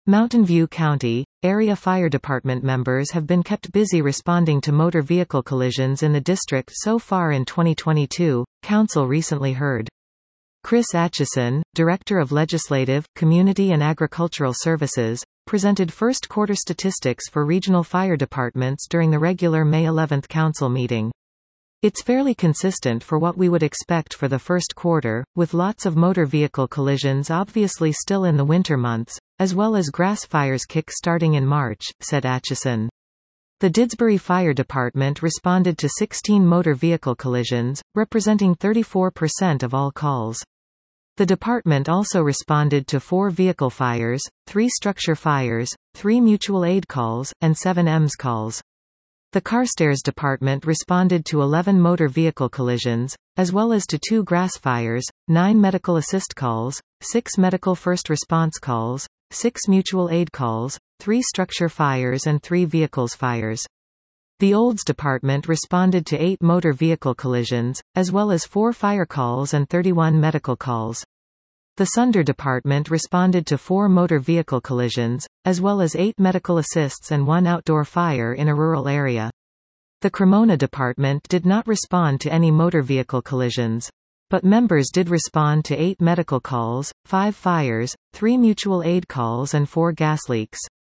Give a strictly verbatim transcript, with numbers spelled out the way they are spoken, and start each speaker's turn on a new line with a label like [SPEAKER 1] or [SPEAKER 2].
[SPEAKER 1] Mountain View County, area fire department members have been kept busy responding to motor vehicle collisions in the district so far in twenty twenty-two, Council recently heard. Chris Atchison, Director of Legislative, Community and Agricultural Services, presented first quarter statistics for regional fire departments during the regular May eleventh Council meeting. It's fairly consistent for what we would expect for the first quarter, with lots of motor vehicle collisions obviously still in the winter months, as well as grass fires kick-starting in March, said Atchison. The Didsbury Fire Department responded to sixteen motor vehicle collisions, representing thirty-four percent of all calls. The department also responded to four vehicle fires, three structure fires, three mutual aid calls, and seven E M S calls. The Carstairs Department responded to eleven motor vehicle collisions, as well as to two grass fires, nine medical assist calls, six medical first response calls, six mutual aid calls, three structure fires and three vehicles fires. The Olds Department responded to eight motor vehicle collisions, as well as four fire calls and thirty-one medical calls. The Sunder Department responded to four motor vehicle collisions, as well as eight medical assists and one outdoor fire in a rural area. The Cremona Department did not respond to any motor vehicle collisions. But members did respond to eight medical calls, five fires, three mutual aid calls and four gas leaks.